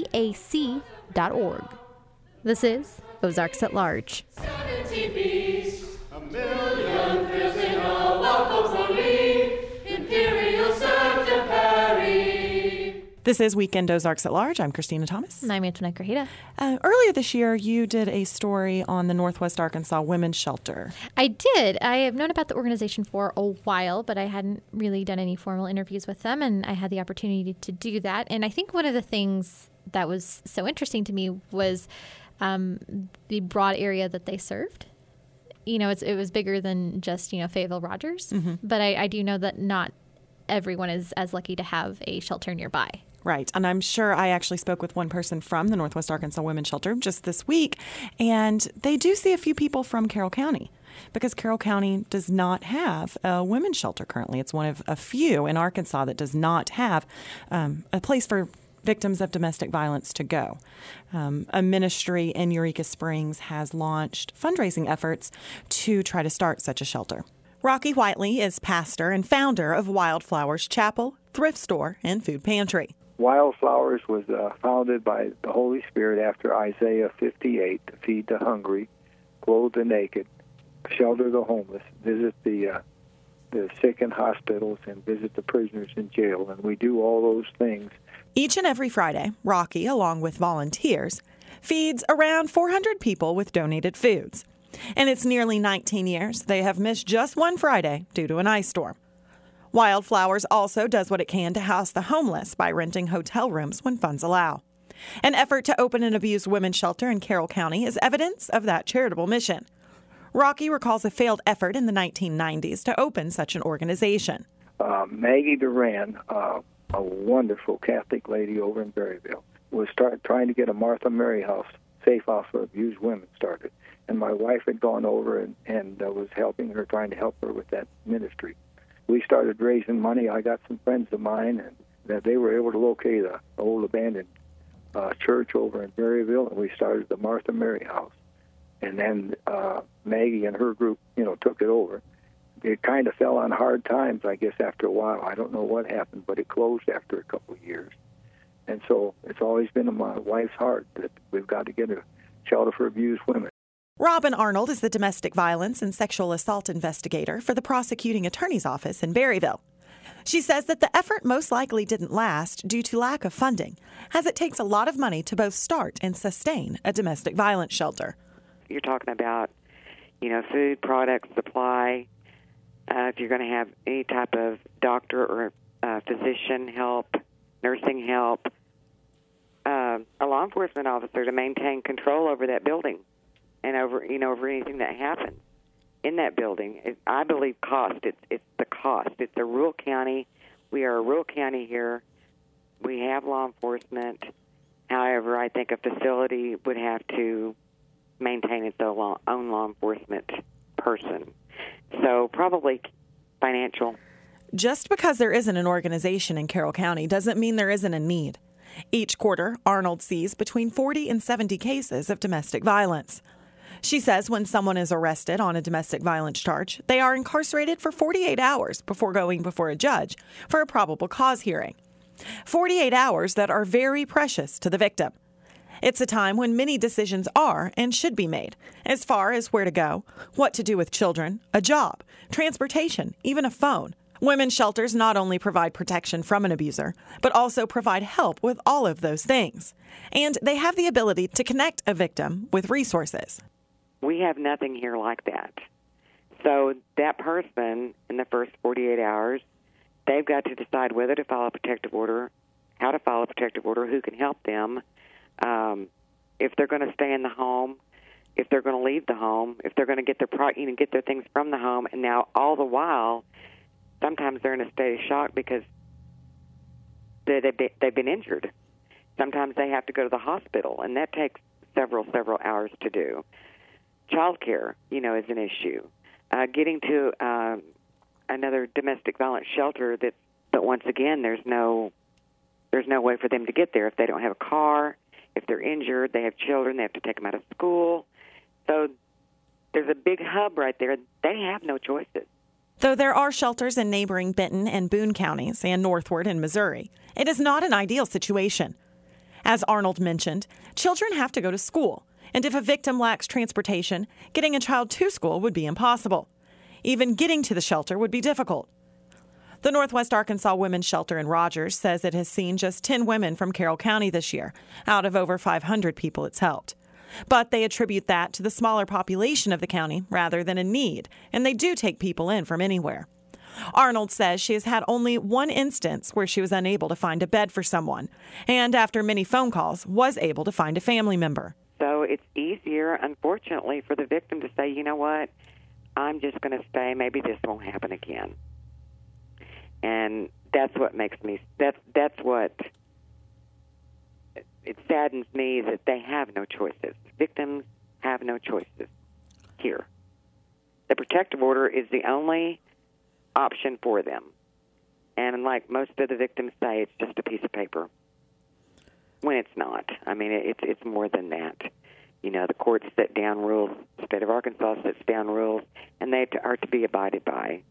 pac dot org. This is Ozarks at Large. seventy beasts, a million fish in a walk on me, Imperial served to Perry. This is Weekend Ozarks at Large. I'm Christina Thomas. And I'm Antoinette Grajeda. Uh, earlier this year, you did a story on the Northwest Arkansas Women's Shelter. I did. I have known about the organization for a while, but I hadn't really done any formal interviews with them, and I had the opportunity to do that. And I think one of the things that was so interesting to me was um, the broad area that they served. You know, it's, it was bigger than just, you know, Fayetteville Rogers, mm-hmm. but I, I do know that not everyone is as lucky to have a shelter nearby. Right. And I'm sure I actually spoke with one person from the Northwest Arkansas Women's Shelter just this week, and they do see a few people from Carroll County because Carroll County does not have a women's shelter currently. It's one of a few in Arkansas that does not have um, a place for victims of domestic violence to go. Um, a ministry in Eureka Springs has launched fundraising efforts to try to start such a shelter. Rocky Whiteley is pastor and founder of Wildflowers Chapel, Thrift Store, and Food Pantry. Wildflowers was uh, founded by the Holy Spirit after Isaiah fifty-eight to feed the hungry, clothe the naked, shelter the homeless, visit the uh, the sick in hospitals, and visit the prisoners in jail. And we do all those things. Each and every Friday, Rocky, along with volunteers, feeds around four hundred people with donated foods. In its nearly nineteen years, they have missed just one Friday due to an ice storm. Wildflowers also does what it can to house the homeless by renting hotel rooms when funds allow. An effort to open an abused women's shelter in Carroll County is evidence of that charitable mission. Rocky recalls a failed effort in the nineteen nineties to open such an organization. Uh, Maggie Duran, uh, a wonderful Catholic lady over in Berryville, was start, trying to get a Martha Mary House safe house for abused women started. And my wife had gone over and, and uh, was helping her, trying to help her with that ministry. We started raising money. I got some friends of mine, and that they were able to locate an old abandoned uh, church over in Berryville, and we started the Martha Mary House. And then uh, Maggie and her group, you know, took it over. It kind of fell on hard times, I guess, after a while. I don't know what happened, but it closed after a couple of years. And so it's always been in my wife's heart that we've got to get a shelter for abused women. Robin Arnold is the domestic violence and sexual assault investigator for the prosecuting attorney's office in Berryville. She says that the effort most likely didn't last due to lack of funding, as it takes a lot of money to both start and sustain a domestic violence shelter. You're talking about, you know, food, products, supply. Uh, if you're going to have any type of doctor or uh, physician help, nursing help, uh, a law enforcement officer to maintain control over that building. And over, you know, over anything that happens in that building, it, I believe cost. It's it's the cost. It's a rural county. We are a rural county here. We have law enforcement. However, I think a facility would have to maintain its own law, own law enforcement person. So probably financial. Just because there isn't an organization in Carroll County doesn't mean there isn't a need. Each quarter, Arnold sees between forty and seventy cases of domestic violence. She says when someone is arrested on a domestic violence charge, they are incarcerated for forty-eight hours before going before a judge for a probable cause hearing. forty-eight hours that are very precious to the victim. It's a time when many decisions are and should be made, as far as where to go, what to do with children, a job, transportation, even a phone. Women's shelters not only provide protection from an abuser, but also provide help with all of those things. And they have the ability to connect a victim with resources. We have nothing here like that. So that person, in the first forty-eight hours, they've got to decide whether to file a protective order, how to file a protective order, who can help them, um, if they're going to stay in the home, if they're going to leave the home, if they're going to get their pro- you know, get their things from the home. And now, all the while, sometimes they're in a state of shock because they, they've, been, they've been injured. Sometimes they have to go to the hospital, and that takes several, several hours to do. Childcare, you know, is an issue. Uh, getting to um, another domestic violence shelter, that, but once again, there's no, there's no way for them to get there if they don't have a car. If they're injured, they have children, they have to take them out of school. So there's a big hub right there. They have no choices. Though there are shelters in neighboring Benton and Boone counties and northward in Missouri, it is not an ideal situation. As Arnold mentioned, children have to go to school, and if a victim lacks transportation, getting a child to school would be impossible. Even getting to the shelter would be difficult. The Northwest Arkansas Women's Shelter in Rogers says it has seen just ten women from Carroll County this year, out of over five hundred people it's helped. But they attribute that to the smaller population of the county rather than a need, and they do take people in from anywhere. Arnold says she has had only one instance where she was unable to find a bed for someone, and after many phone calls, was able to find a family member. So it's easier, unfortunately, for the victim to say, you know what, I'm just going to stay. Maybe this won't happen again. And that's what makes me, that's, that's what, it saddens me that they have no choices. Victims have no choices here. The protective order is the only option for them. And like most of the victims say, it's just a piece of paper. When it's not. I mean, it's it's more than that. You know, the courts set down rules, the state of Arkansas sets down rules, and they are to be abided by.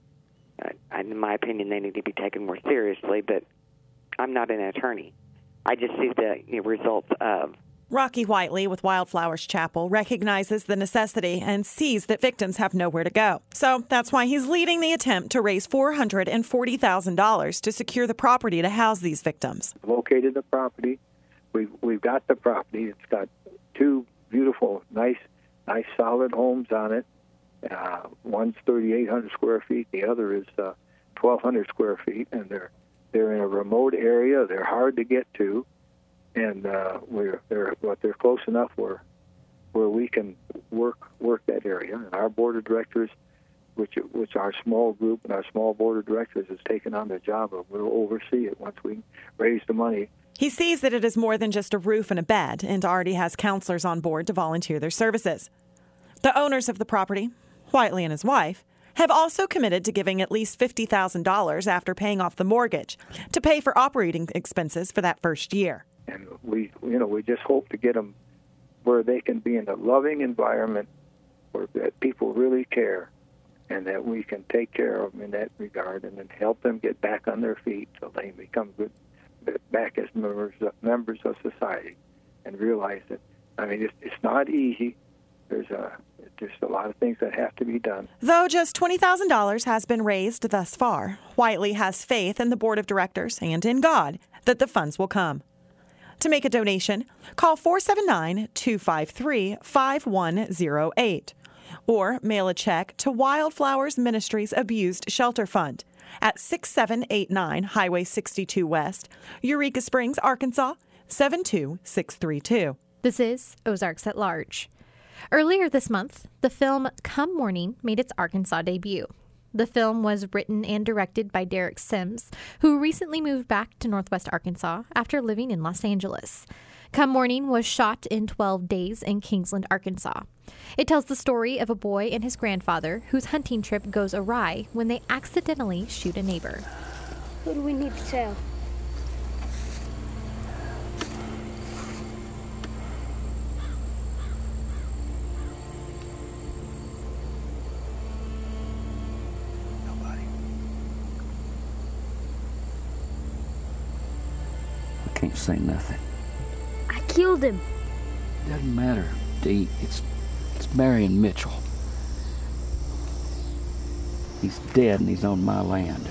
Uh, in my opinion, they need to be taken more seriously, but I'm not an attorney. I just see the you know, results of. Rocky Whiteley with Wildflowers Chapel recognizes the necessity and sees that victims have nowhere to go. So that's why he's leading the attempt to raise four hundred forty thousand dollars to secure the property to house these victims. Located the property. We've, we've got the property. It's got two beautiful, nice, nice solid homes on it. Uh, one's thirty-eight hundred square feet. The other is uh, twelve hundred square feet, and they're they're in a remote area. They're hard to get to. And uh, we're they're but they're close enough where where we can work work that area. And our board of directors, which which our small group and our small board of directors has taken on the job of, we'll oversee it once we raise the money. He sees that it is more than just a roof and a bed, and already has counselors on board to volunteer their services. The owners of the property, Whiteley and his wife, have also committed to giving at least fifty thousand dollars after paying off the mortgage to pay for operating expenses for that first year. And we, you know, we just hope to get them where they can be in a loving environment where that people really care, and that we can take care of them in that regard, and then help them get back on their feet so they become good, back as members of, members of society, and realize that. I mean, it's, it's not easy. There's a there's a lot of things that have to be done. Though just twenty thousand dollars has been raised thus far, Whiteley has faith in the board of directors and in God that the funds will come. To make a donation, call four seven nine, two five three, five one zero eight or mail a check to Wildflowers Ministries Abused Shelter Fund at six seven eight nine Highway sixty-two West, Eureka Springs, Arkansas, seven two six three two. This is Ozarks at Large. Earlier this month, the film Come Morning made its Arkansas debut. The film was written and directed by Derek Sims, who recently moved back to Northwest Arkansas after living in Los Angeles. Come Morning was shot in twelve days in Kingsland, Arkansas. It tells the story of a boy and his grandfather whose hunting trip goes awry when they accidentally shoot a neighbor. Who do we need to tell? Can't say nothing. I killed him. Doesn't matter, Dee. It's it's Marion Mitchell. He's dead and he's on my land.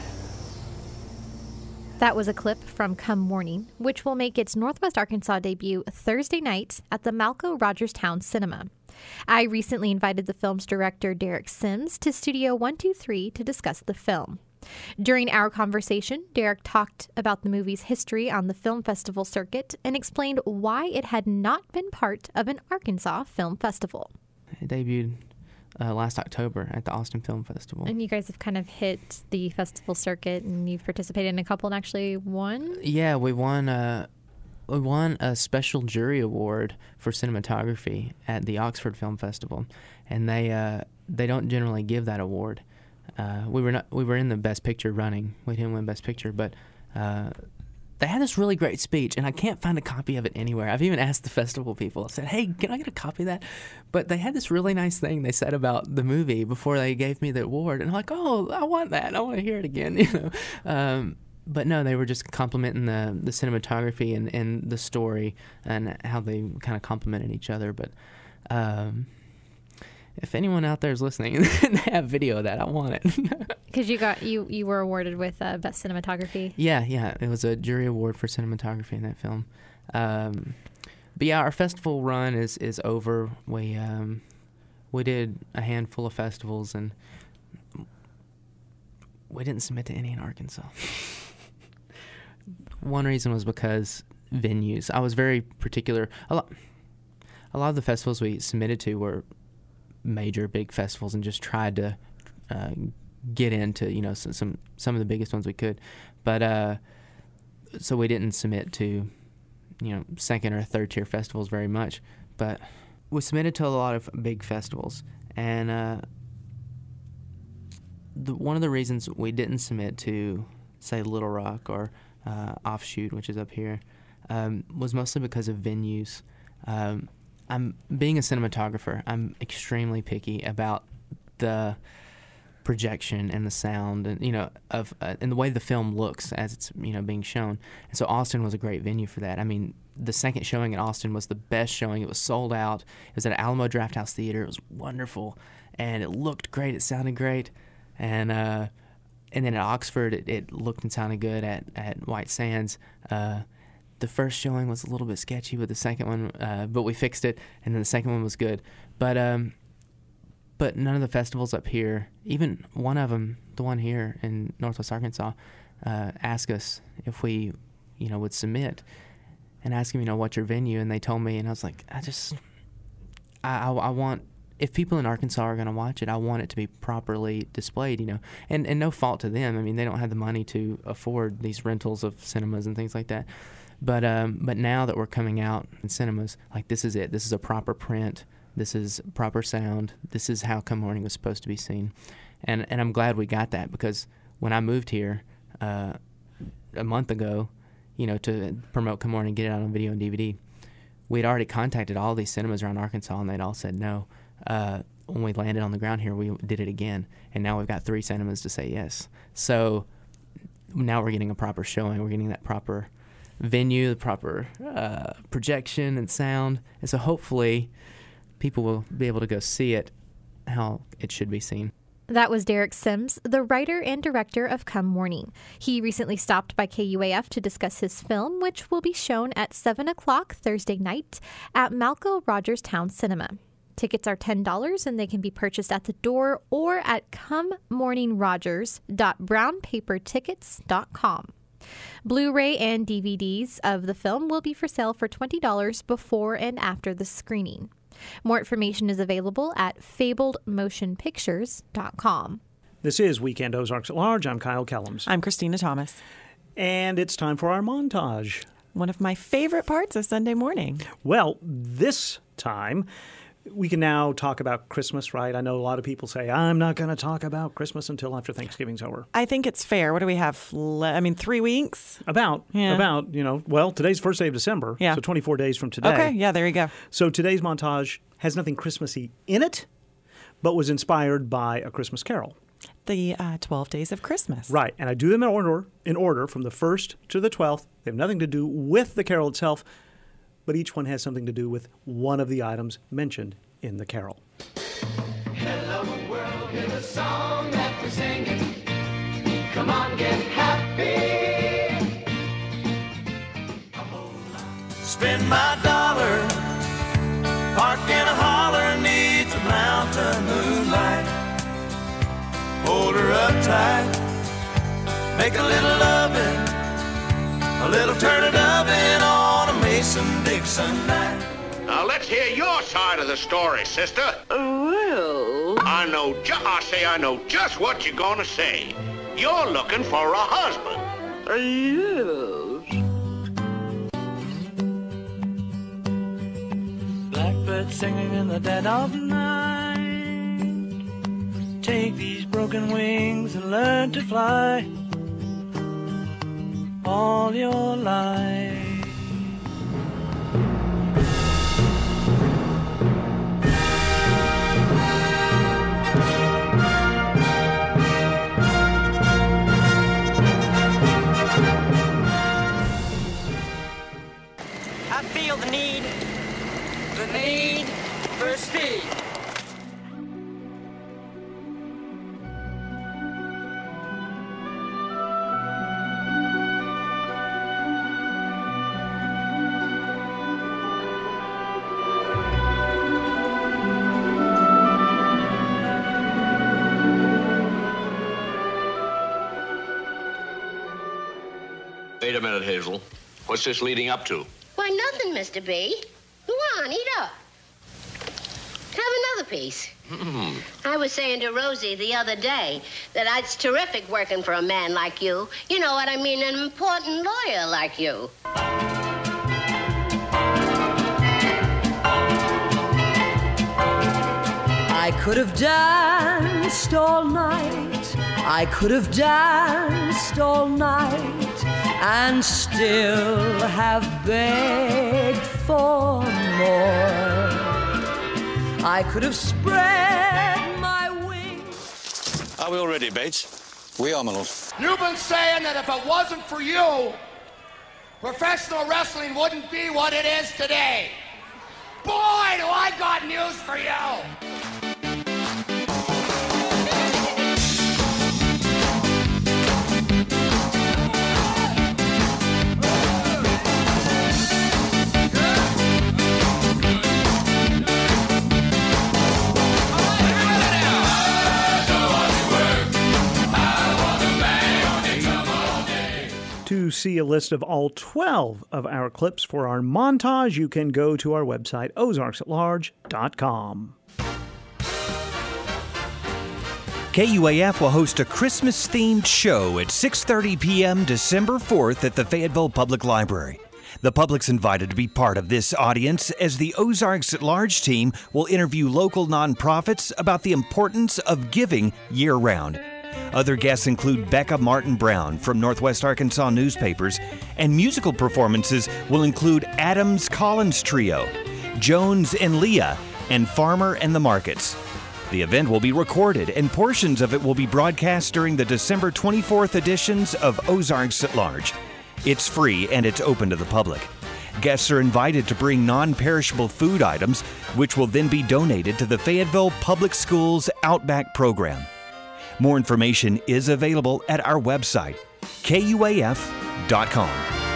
That was a clip from Come Morning, which will make its Northwest Arkansas debut Thursday night at the Malco Rogerstown Cinema. I recently invited the film's director, Derek Sims, to Studio one two three to discuss the film. During our conversation, Derek talked about the movie's history on the film festival circuit and explained why it had not been part of an Arkansas film festival. It debuted uh, last October at the Austin Film Festival. And you guys have kind of hit the festival circuit, and you've participated in a couple and actually won? Yeah, we won uh, We won a special jury award for cinematography at the Oxford Film Festival, and they uh, they don't generally give that award. Uh, we were not we were in the Best Picture running. We didn't win Best Picture, but uh, they had this really great speech, and I can't find a copy of it anywhere. I've even asked the festival people. I said, "Hey, can I get a copy of that?" But they had this really nice thing they said about the movie before they gave me the award, and I'm like, "Oh, I want that. I want to hear it again." You know. Um, But no, they were just complimenting the, the cinematography and, and the story and how they kind of complemented each other. But um, if anyone out there is listening and they have video of that, I want it. Because you got you, you were awarded with uh, best cinematography. Yeah, yeah, it was a jury award for cinematography in that film. Um, but yeah, our festival run is, is over. We um, we did a handful of festivals, and we didn't submit to any in Arkansas. One reason was because venues. I was very particular. A lot, a lot of the festivals we submitted to were major, big festivals, and just tried to uh, get into, you know, some, some some of the biggest ones we could. But uh, so we didn't submit to, you know, second or third tier festivals very much. But we submitted to a lot of big festivals, and uh, the, one of the reasons we didn't submit to, say, Little Rock or Uh, Offshoot, which is up here, um, was mostly because of venues. Um, I'm being a cinematographer. I'm extremely picky about the projection and the sound, and you know, of uh, and the way the film looks as it's you know being shown. And so Austin was a great venue for that. I mean, the second showing at Austin was the best showing. It was sold out. It was at Alamo Drafthouse Theater. It was wonderful, and it looked great. It sounded great, and. Uh, And then at Oxford, it, it looked and sounded good at, at White Sands. Uh, the first showing was a little bit sketchy with the second one, uh, but we fixed it, and then the second one was good. But um, but none of the festivals up here, even one of them, the one here in Northwest Arkansas, uh, asked us if we, you know, would submit, and asked them, you know, what's your venue, and they told me, and I was like, I just, I, I, I want. If people in Arkansas are going to watch it, I want it to be properly displayed, you know, and, and no fault to them. I mean, they don't have the money to afford these rentals of cinemas and things like that. But um, but now that we're coming out in cinemas, like this is it. This is a proper print. This is proper sound. This is how Come Morning was supposed to be seen. And and I'm glad we got that, because when I moved here uh, a month ago, you know, to promote Come Morning, get it out on video and D V D, we'd already contacted all these cinemas around Arkansas, and they'd all said no. Uh, when we landed on the ground here, we did it again, and now we've got three cinemas to say yes. So now we're getting a proper showing. We're getting that proper venue, the proper uh, projection and sound, and so hopefully people will be able to go see it how it should be seen. That was Derek Sims, the writer and director of Come Morning. He recently stopped by K U A F to discuss his film, which will be shown at seven o'clock Thursday night at Malco Rogers Town Cinema. Tickets are ten dollars, and they can be purchased at the door or at come morning rogers dot brown paper tickets dot com. Blu-ray and D V Ds of the film will be for sale for twenty dollars before and after the screening. More information is available at fabled motion pictures dot com. This is Weekend Ozarks at Large. I'm Kyle Kellums. I'm Christina Thomas. And it's time for our montage. One of my favorite parts of Sunday morning. Well, this time we can now talk about Christmas, right? I know a lot of people say, I'm not going to talk about Christmas until after Thanksgiving's over. I think it's fair. What do we have? I mean, three weeks? About. Yeah. About, you know, well, today's first day of December. Yeah. So twenty-four days from today. Okay, yeah, there you go. So today's montage has nothing Christmassy in it, but was inspired by A Christmas Carol. The uh, twelve Days of Christmas. Right, and I do them in order, in order from the first to the twelfth. They have nothing to do with the carol itself, but each one has something to do with one of the items mentioned in the carol. Hello world, hear the song that we're singing. Come on, get happy. Spend my dollar, park in a holler, needs a mountain moonlight. Hold her up tight, make a little loving, a little turn it oven on a Mason-Dixon night. Now let's hear your side of the story, sister. Well, I know. Ju- I say I know just what you're gonna say. You're looking for a husband. Yes. birds singing in the dead of night. Take these broken wings and learn to fly all your life. I feel the need, the need for speed. Wait a minute, Hazel. What's this leading up to? Why, nothing, Mister B. Go on, eat up. Have another piece. Hmm. I was saying to Rosie the other day that it's terrific working for a man like you. You know what I mean, an important lawyer like you. I could have danced all night. I could have danced all night and still have begged for more. I could have spread my wings. Are we all ready, Bates? We are, my lord. You've been saying that if it wasn't for you, professional wrestling wouldn't be what it is today. Boy, do I got news for you! To see a list of all twelve of our clips for our montage, you can go to our website, ozarks at large dot com. K U A F will host a Christmas-themed show at six thirty p.m. December fourth at the Fayetteville Public Library. The public's invited to be part of this audience as the Ozarks at Large team will interview local nonprofits about the importance of giving year-round. Other guests include Becca Martin Brown from Northwest Arkansas Newspapers, and musical performances will include Adams Collins Trio, Jones and Leah, and Farmer and the Markets. The event will be recorded, and portions of it will be broadcast during the December twenty-fourth editions of Ozarks at Large. It's free and it's open to the public. Guests are invited to bring non-perishable food items, which will then be donated to the Fayetteville Public Schools Outback program. More information is available at our website, K U A F dot com.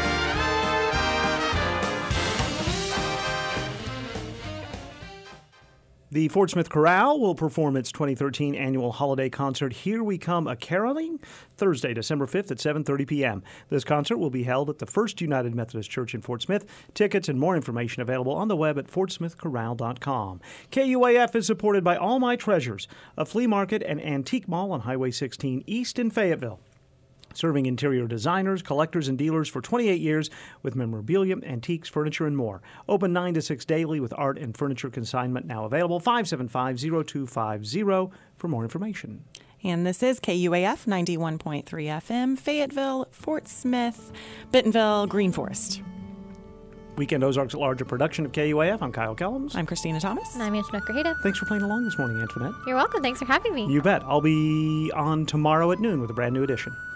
The Fort Smith Chorale will perform its twenty thirteen annual holiday concert, Here We Come a Caroling, Thursday, December fifth at seven thirty p.m. This concert will be held at the First United Methodist Church in Fort Smith. Tickets and more information available on the web at fort smith chorale dot com. K U A F is supported by All My Treasures, a flea market and antique mall on Highway sixteen East in Fayetteville. Serving interior designers, collectors, and dealers for twenty-eight years with memorabilia, antiques, furniture, and more. Open nine to six daily with art and furniture consignment now available. five seven five, zero two five zero for more information. And this is K U A F ninety-one point three F M, Fayetteville, Fort Smith, Bentonville, Green Forest. Weekend Ozarks at Large, a production of K U A F. I'm Kyle Kellums. I'm Christina Thomas. And I'm Antoinette Grajeda. Thanks for playing along this morning, Antoinette. You're welcome. Thanks for having me. You bet. I'll be on tomorrow at noon with a brand new edition.